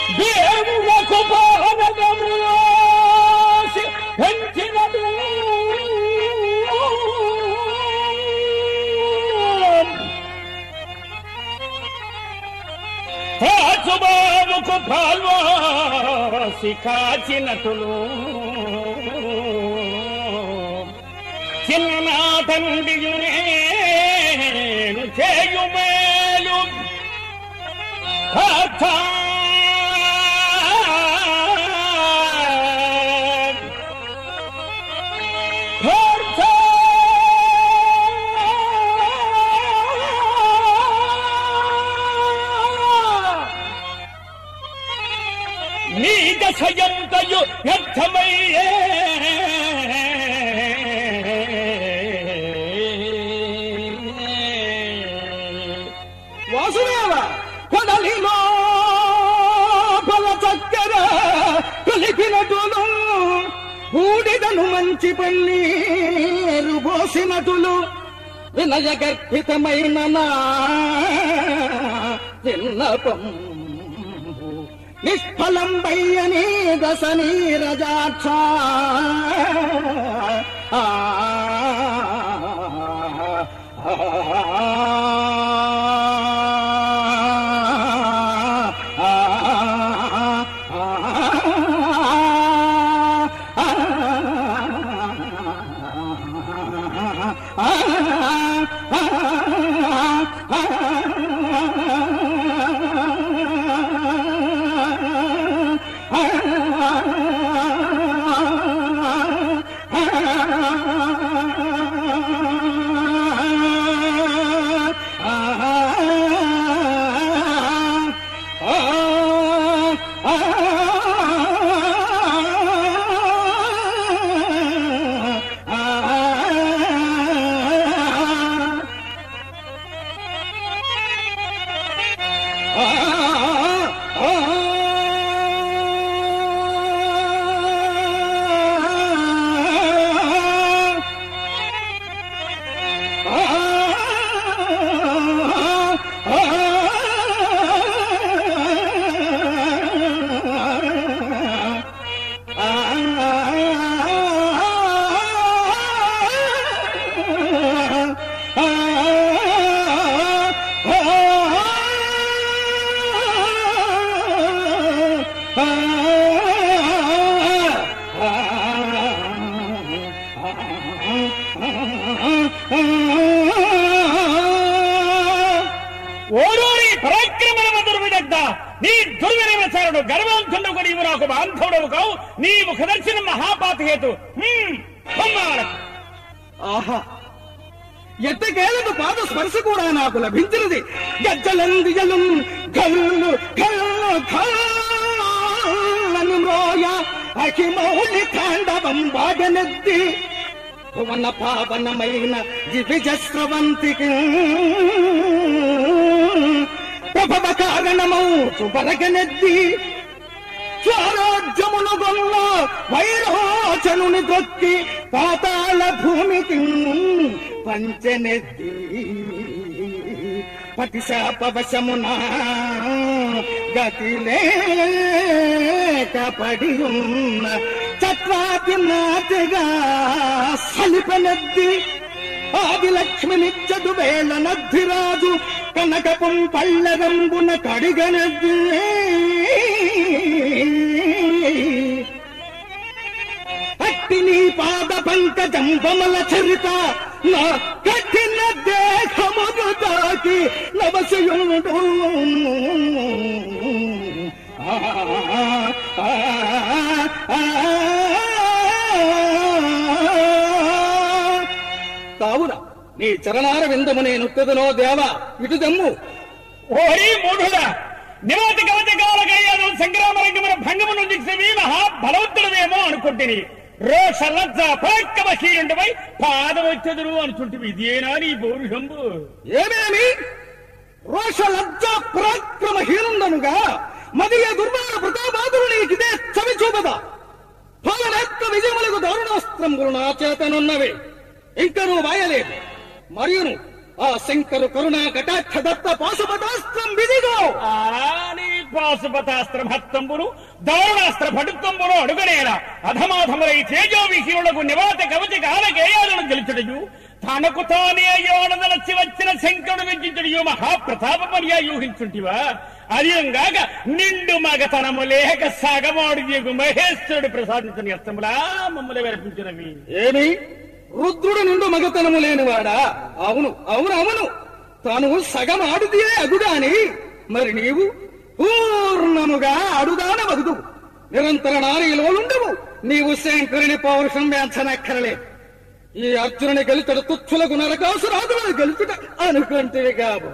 దేవులకు పానగముసి పెంచినదు రాజుబాబుకు పాల్వాసి కాచినటులు చిన్ననాటండియు నేను చేయు మేలు నీ దశయంతయు వ్యర్థమయ్యే వాసుదేవ కొడలిలో బల చక్కెర కలిపినటులు బూడిదను మంచి పన్నీరు పోసినటులు వినయ గర్భితమైన నా విన్నపం నిష్ఫలం బయ్యని దశ నీరజాక్ష ఓరూరి పరాక్రమణ దుర్విదగ్ధ నీ దుర్వినివచారుడు గర్వంతుడు కూడా ఇవి నాకు బాంధవుడవు కావు నీ ముఖదర్శనం మహాపాతహేతు. ఆహా, ఎట్టకేలకు పాద స్పర్శ కూడా నాకు లభించినది. గజ్జలందిజలు కళ్ళు కళ్ళు కళ్ళను మ్రోయ అఖిమౌళి తాండవం వాడనెత్తి భువన పావనమైన దివిజస్రవంతికి ప్రభవ కారణమౌ చుబరగనెద్ది స్వరాజ్యమును గొల్ల వైరోచనుని దొక్కి పాతాళ భూమికి పంచనెద్ది పతిశాపవశమున గతిలేక పడి ఉన్న చత్వాతి నాతిగా సలిపనెద్ది ఆదిలక్ష్మి నిత్యదు వేళ నద్ధిరాజు కనకపుం పల్లెరంబున కడిగనెద్ది అట్టి నీ పాద పంకజం వమల చరిత నా కఠిన దేహమును తాకి నవసయుడు కావున నీ చరణార విందము నేనుత్తదనో దేవా ఇటు దమ్ము. ఓరి మూఢుడా, నివతి కవచ కాలకయ్యాను సంగ్రామ రంగమున భంగము నుంచి మహాబలవంతుడవేమో అనుకుంటుని రోష లజ్జ పరాక్రమశీలుండవై పాదవచ్చెదురు అనుకుంటువి. ఇదేనా నీ పౌరుషంబు? ఏమేమి రోష లజ్జ పరాక్రమహీనుండనుగా మదియ దుర్మాన ప్రతాపాదులు నీకిదే చవి చూపదా. పాలనేత్ర విజయములకు దారుణాస్త్రములు నా చేతనున్నవి, ఇంకనూ వాయలేదు. మరియును ఆ శంకరు కరుణా కటాక్ష దత్త పాశుపతాస్త్రం విధిగో. నీ పాశుపతాస్త్ర భక్తంబును దారుణాస్త్ర పటుత్వంబును అడుగనేలా అధమాధములై తేజోవిహీనులకు నివాత కవచి కాలకేయాలను గెలుచుటయు తనకు తానే అయ్యోనదలచి వచ్చిన శంకరుడు విజించుడియు మహాప్రతాపమనియా యూహించుంటివా అదియంగాక నిండు మగతనము లేక సగమాడు దిగు మహేశ్వరుడు ప్రసాదించిన అస్తములా మమ్మల్ని విరపించినవి. ఏమి రుద్రుడు నిండు మగతనము లేనివాడా? అవును అవును అవును, తాను సగం ఆడుదియే అగుగాని మరి నీవు పూర్ణముగా అడుదాన వగుదు. నిరంతర నారీలో ఉండవు. నీవు శంకరుని పౌరుషం వేంచనక్కరలే. ఈ అర్జునుని గెలుచుట తుచ్చులకు నరకాసురాదులను గెలుచుట అనుకుంటే కాబో.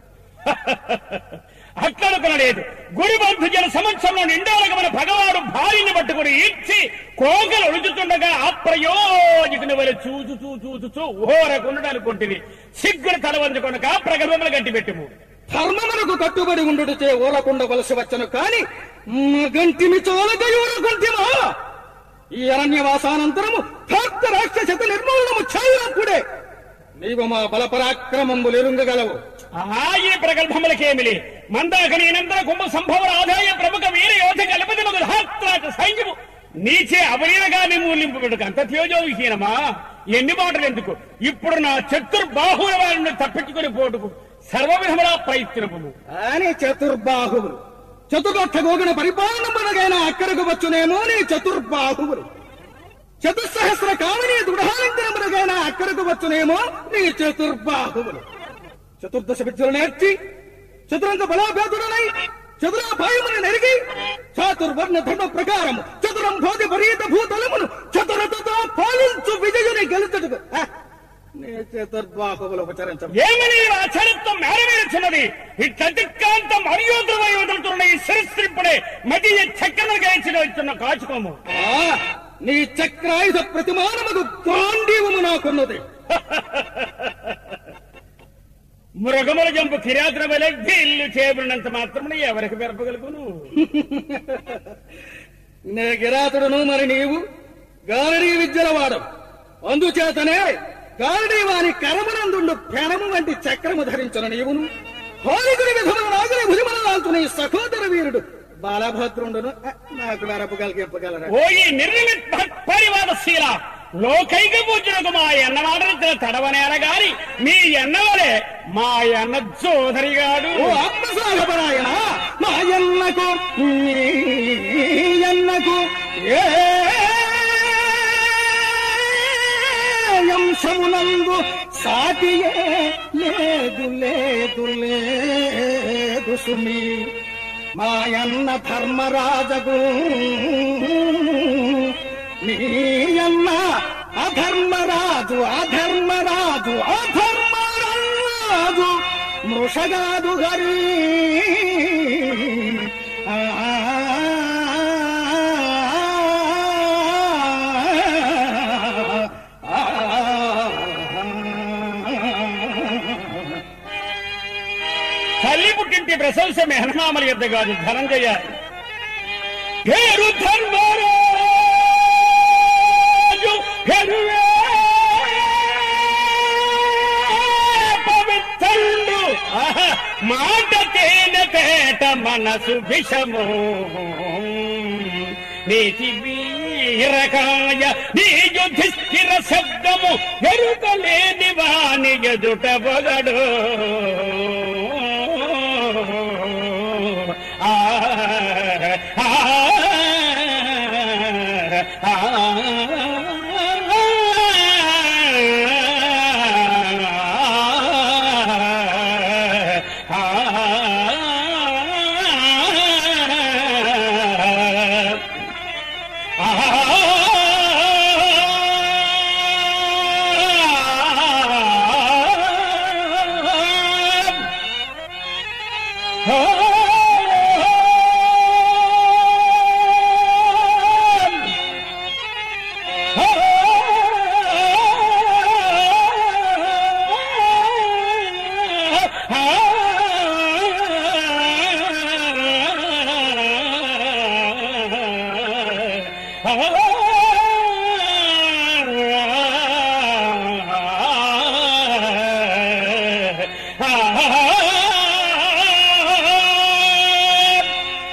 అట్లనుకునలేదు. గురుబంధు జన సమక్షంలో నిండాలకు మన భగవాడు భార్యని పట్టుకుని ఇచ్చి కోకలు ఒలుచుతుండగా అప్రయోజకుని వల్ల చూచు ఊరకుండనుకుంటుంది. సిగ్గును తలవంచుకొనక ప్రగల్భములు గట్టిపెట్టుము. ధర్మమునకు కట్టుబడి ఉండుటచే ఊరకుండవలసి వచ్చను కాని గంటిమి చోలక ఊరకుంటిమా. ఈ అరణ్యవాసానంతరము భక్త రాక్షసత నిర్మూలనము చేయనప్పుడే నీవు మా బలపరాక్రమములు ఎరుంగగలవు. ఈ ప్రగల్భములకేమిలే మందాకనీనంతర కుంభ సంభవ ఆదాయ ప్రముఖ వీర యోధ కలపతి మగు ధాత్రాచ సైన్యము నీచే అవలీలగా నిర్మూలింపబడుకు అంత తేజోవిహీనమా? ఎన్ని మాటలు ఎందుకు? ఇప్పుడు నా చతుర్బాహువుల వారిని తప్పించుకుని పోటుకు సర్వవిధములా ప్రయత్నము అని చతుర్బాహువులు చతుర్లక్ష గోగుణ పరిపాలనమునగైనా అక్కడకు వచ్చునేమో నీ చతుర్బాహువులు. చతుస్సహస్ర కామనీ దృఢాలంకరమునగైనా అక్కడకు వచ్చునేమో నీ చతుర్బాహువులు. చతుర్దశ విద్యలు నేర్చి చతురంగ బలాభేదుడనై చతురాభాయమును నెరిగి చాతుర్వర్ణ ధర్మ ప్రకారము చతురం భోగి పరీత భూతలమును చతురతతో పాలించు విజయుని గెలుచుటకు నీ చతుర్బాహువులు ఉపచరించము. ఏమని ఆచరిత్వం మేరవేరుచున్నది. ఈ చతుర్కాంతం అర్యోధమై వదులుతున్న ఈ శిరస్త్రిప్పుడే మధ్య చక్రను గాయించిన వచ్చున్న కాచుకోము. నీ చక్రాయుధ ప్రతిమానముకు గాంధీవము నాకున్నది. మృగముల జంపు కిరాతుల వలె ఇల్లు చేయబడినంత మాత్రమే ఎవరికి పెరపగలుగును. నే కిరాతుడును, మరి నీవు గారడీ విద్యల వాడవు. అందుచేతనే గారడీ వాని కరమనందుండు పెనము వంటి చక్రము ధరించిన నీవును హోలికుడి విధముల నాగుని భుజముల లాల్తున్న ఈ సహోదర వీరుడు బాలభద్రుండును నాకు నరపగలిగిప్పగలరా? ఓ ఈ నిర్నిమిత్ పరివాదశీల లోకైక పూజలకు మా ఎన్న మాటలు తడవనేర గాని మీ ఎన్నవలే మా ఎన్న జోదరిగాడు. ఓ ఆత్మసాగపరాయణ మా ఎన్నకు ఎన్నకు అంశమునందు సాటియే లేదు లేదు లేదు సుమి. మాయన్న ధర్మరాజగు నీ అన్న అధర్మరాజు అధర్మరాజు అధర్మరాజు మృషగాదు హరి. తల్లి పుట్టింటి ప్రశంస మెహనమామల యుద్ధ కాదు ధనంజయ. పేరు ధర్మరాజు పవిత్రుడు మాట తేన తేట మనసు విషము నీతి వీరకాయ నీ యుధిష్ఠిర శబ్దము ఎరుకలేని వాని ఎదుట బొగడు.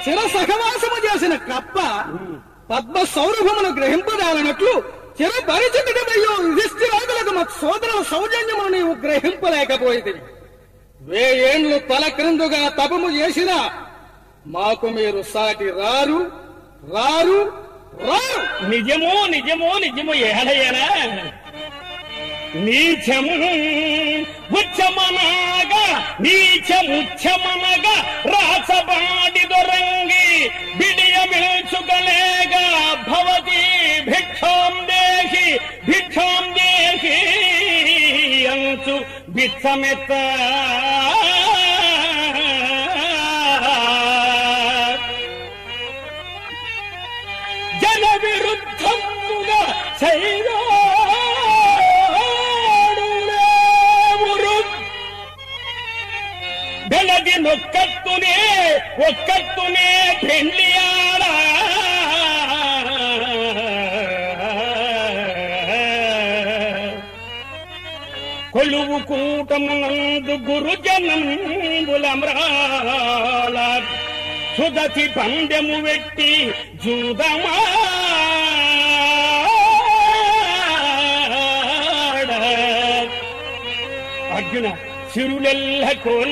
చిర సహవాసము చేసిన కప్ప పద్మ సౌరభమును గ్రహింపదాలనట్లు చిర పరిచితుడమయ్యో యుధిష్ఠిరాదులకు మా సోదరుల సౌజన్యమును నీవు గ్రహింపలేకపోయింది. 1000 ఏండ్లు తల క్రిందుగా తపము చేసినా మాకు మీరు సాటి రారు రారు రారు. నిజము నిజము నిజము ఏడయ్యనా నీచము ఉచ్చమనగా నీచముచ్చమనగా రాసబాడి దొరంగి బిడియ మిల్చుకలేగా భవతి భిక్షాం దేహి అంచు బిచ్చమెత్త జన విరుద్ధముగా సైరా ಬೆಳಗಿ ಒಕ್ಕತ್ತುನೇ ಬೆಳ್ಳಿಯಾಡ కొలువు కూటమునందు గురుజనంబులమ్రాల సుదతి పందెము వెట్టి జూదమా అర్జున సిరులెల్ల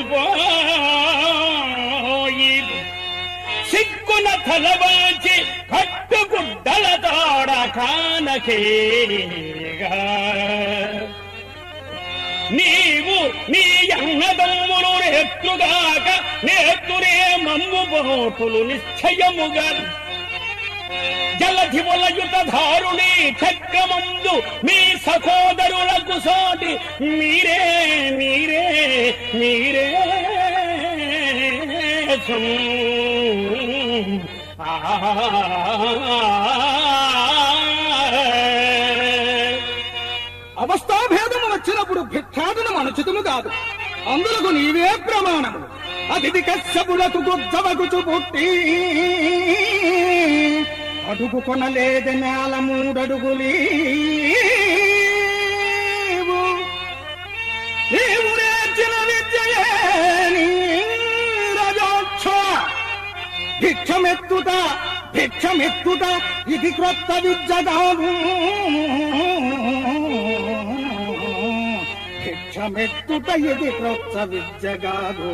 కోల్పోయి సిక్కున తలవాచి కట్టుగుడ్డల తాడ కానకేగా నీవు నీ అన్నదమ్ములు నేత్రుగాక నేత్రునే మమ్ము బోటులు నిశ్చయముగా జలధి వలయుత ధారుణి చక్రమందు మీ సహోదరులకు సాటి మీరే మీరే మీరే అవస్థాభేదము వచ్చినప్పుడు భిక్షాటనం అనుచితము కాదు, అందులకు నీవే ప్రమాణము. అతిథి కశ్యపులకు గుజ్జవగుచు పుట్టి అడుగు కొనలేదు నేల 3 అడుగులీవు నీవు నేర్చిన విద్యయే రజోక్ష భిక్షమెత్తుట ఇది క్రొత్త విద్య కాదు. భిక్షమెత్తుట ఇది క్రొత్త విద్య కాదు.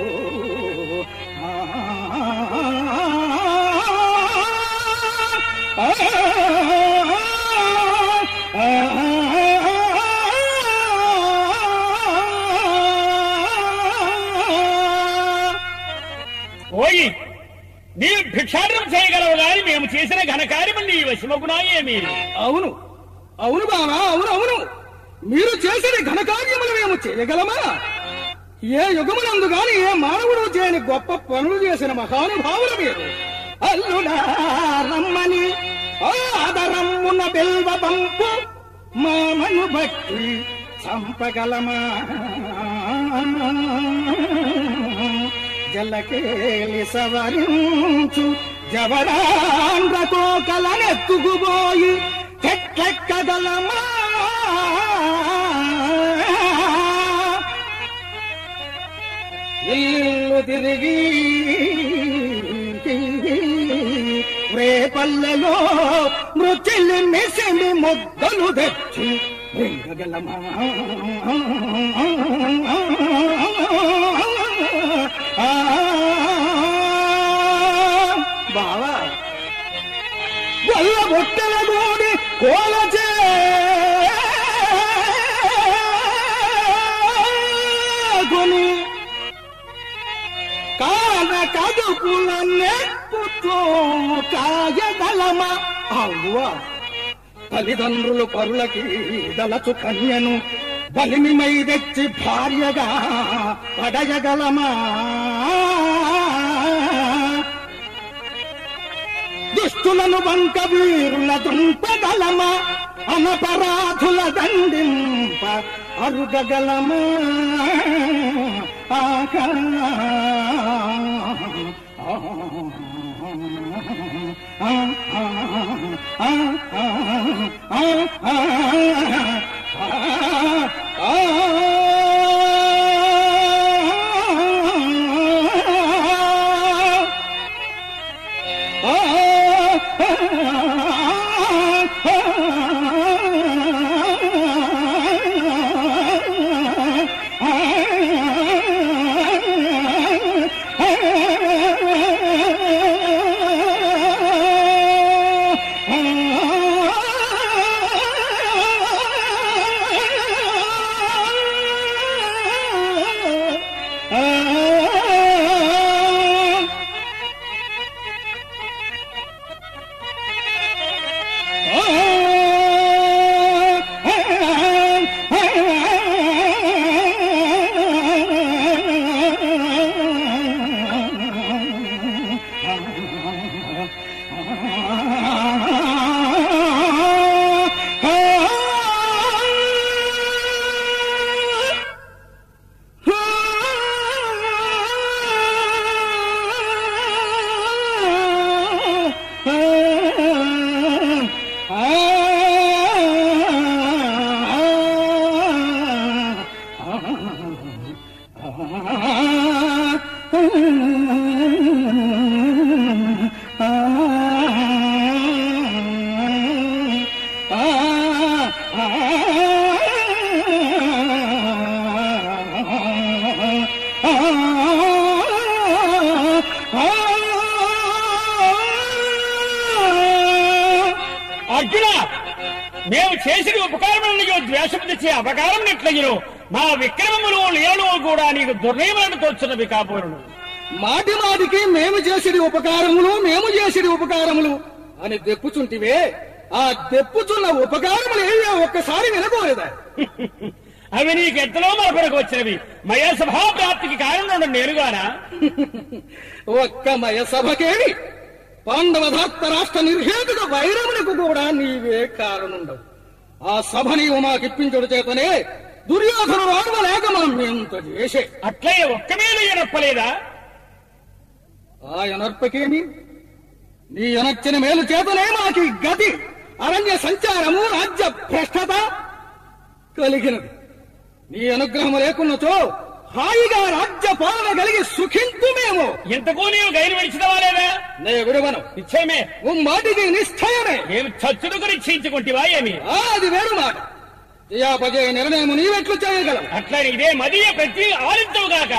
ఓయి నీవు భిక్షాటనం చేయగలవు గాని మేము చేసిన ఘనకార్యము నీ వశమగునాయేమి? అవును అవును బావా, అవును అవును, మీరు చేసిన ఘనకార్యములు మేము చేయగలమా? ఏ యుగమునందు గాని ఏ మానవుడు చేయని గొప్ప పనులు చేసిన మహానుభావులు మీరు. అల్లుడా రమ్మని ఆదరమ్మున బెల్వ పంపు మామను బట్టి చంపగలమా? జల్లకేలి సవరించు జవరాండ్ర కోకలనెత్తుకుపోయి చెట్లెక్కగలమా? ఇల్లు తిరిగి రేపల్లెలో మృచిల్లి మిసిమి ముద్దలు తెచ్చి రింగగలమా? బావా వల్ల బొట్టెల గోడి కోలచే కొని కాన కదుపుల నెప్పుతో కాయగలమా? అవువా తల్లిదండ్రులు పరులకి దళచు కన్యను బలిమిమై తెచ్చి భార్యగా పడయగలమా? దుష్టులను వంక వీరుల దుంపగలమా? అనపరాధుల దండింప అరుగగలమా? మేము చేసిన ఉపకారములనియో ద్వేషము తెచ్చే అపకారం నెట్లగినో మా విక్రమములు లీలలు కూడా నీకు దుర్నయములను తోచున్నవి కాపోరును. మాటి మాటికి మేము చేసిడి ఉపకారములు అని దెప్పుచుంటివే, ఆ దెప్పుచున్న ఉపకారములు ఏవో ఒక్కసారి వినకూడదా? అవి నీకెంతలో మరొకరికి వచ్చినవి. మయసభా ప్రాప్తికి కారణం నేనుగానా? ఒక్క మయసభకేమి, పాండవ ధాత్త రాష్ట్ర నిర్హేతుక వైరములకు కూడా నీవే కారణుండవు. ఆ సభ నీవు మాకిప్పించుడు చేతనే దుర్యోధను రాడవలేక మనం ఎంత చేసే. అట్లే ఒక్క మీద ఎనప్పలేదా? ఆ ఎనర్పకేమి, నీ ఎనర్చిన మేలు చేతనే మాకి గతి అరణ్య సంచారము రాజ్య భ్రష్టత కలిగినది. నీ అనుగ్రహము లేకున్నచో హాయిగా రాజ్య పాలన కలిగి సుఖింతుమేమో. ఇంతకు నీవు గైరు విడిచినవాలేదా? నే విడవను. నిశ్చయమే, మాటికి నిశ్చయమే. ఏమి చచ్చుడుకు నిశ్చయించుకుంటేవా ఏమి? అది వేరు మాట. జయాపజయ నిర్ణయం నీవెట్లు చేయగలవు? అట్లా ఇదే మదియ ప్రతి ఆలించవుగాక.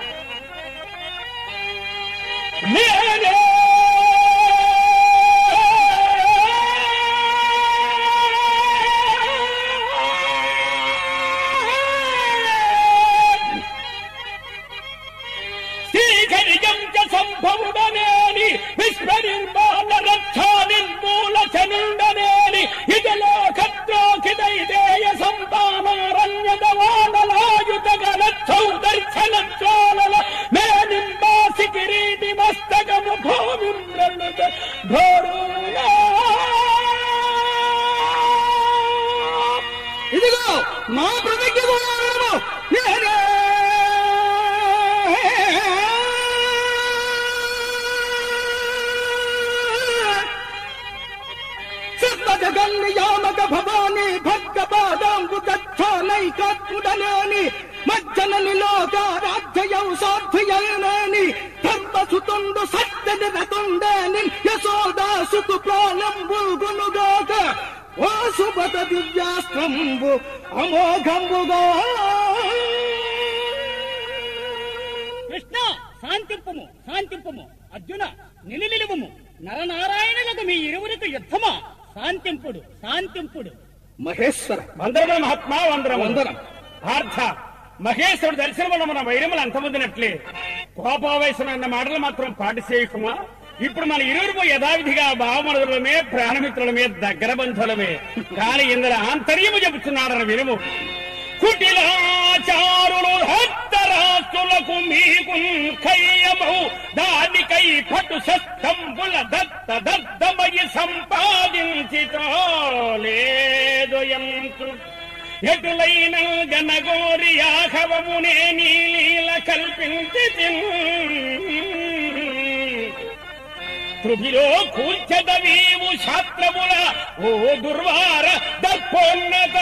సంభవుడనేని విశ్వనిర్మాణ రక్షా నిర్మూల చనుండనేని ఇదలో ఖద్రోకిదైదేయ సంతానారణ్యదవానలాయుత గణచ్చౌ దర్శన జ్వాలల మేనింబాసి కిరీటి మస్తకము భూమింద్రనుత ఘోరులా. ఇదిగో మా ప్రతిజ్ఞ కూడా నియామక భవాని భక్త పాదాంబు దక్షానైకాత్ముడనేని మజ్జనని లోక రాజ్యయౌ సాధ్యయనేని ధర్మసుతుండు సత్యని రతుండేని యశోదాసుకు ప్రాణంబుగునుగాక ఓ సుభత దివ్యాస్త్రంబు అమోఘంబుగా. కృష్ణ శాంతింపుము శాంతింపుము. అర్జున నిలువము. నరనారాయణులకు మీ ఇరువురికి యుద్ధమా? శాంతింపుడు శాంతింపుడు. మహేశ్వర వందరముల మహాత్మా వందరం. పార్థ, మహేశ్వరుడు దర్శనం వల్ల మన వైరములు అంతమొందినట్లే కోపావేశం అన్న మాటలు మాత్రం పాటిసేయకుమా. ఇప్పుడు మన ఇరువురు యథావిధిగా భావమనులమే, ప్రాణమిత్రులమే, దగ్గర బంధువులమే. కానీ ఇందులో ఆంతర్యము చెబుతున్నాడని వినుము. కుటిలాచారులు హత్తరాస్తులకు మీకు ఖయ్యము దానికై పటు శస్త్రంబుల దత్త దద్దమయి సంపాదించితో లేదు ఎటులైన గనగోరి యాహవమునే నీలీల కల్పించి త్రుభిలో కూర్చదవీవు శాస్త్రముల ఓ దుర్వార దర్పోన్నత.